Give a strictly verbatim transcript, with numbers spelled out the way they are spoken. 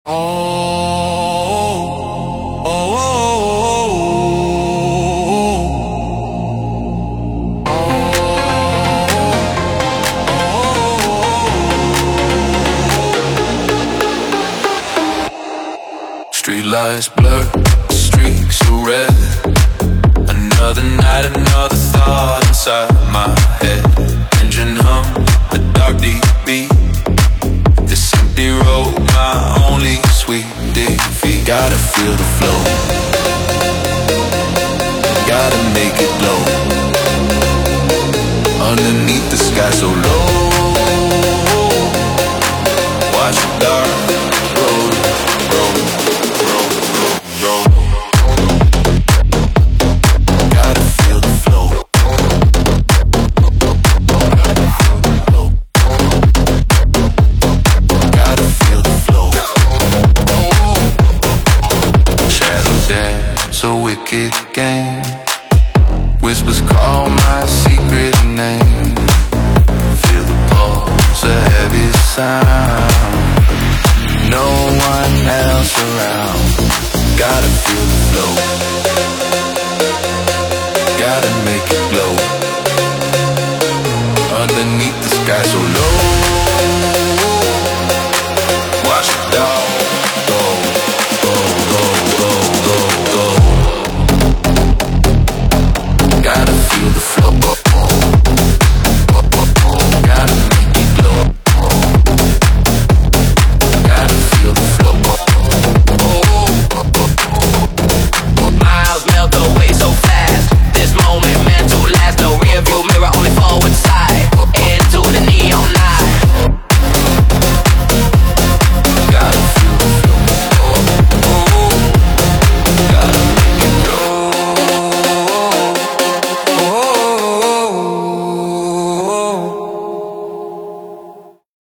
Oh, oh, oh, oh, oh. Streetlights blur, streaks of red. Another night, another thought inside my head. Engine hum, a dark deep beat. This empty road, my only sweet defeat. Gotta feel the flow, gotta make it glow. Underneath the sky so low, watch the dark road, roll, roll, roll, roll. Gotta feel the flow, gotta feel the flow, gotta feel the flow. Shadows dance a wicked game. Whispers call my secret name. Feel the pulse, a heavy sound. No one else around. Gotta feel the flow, gotta make it glow. Underneath the sky so low.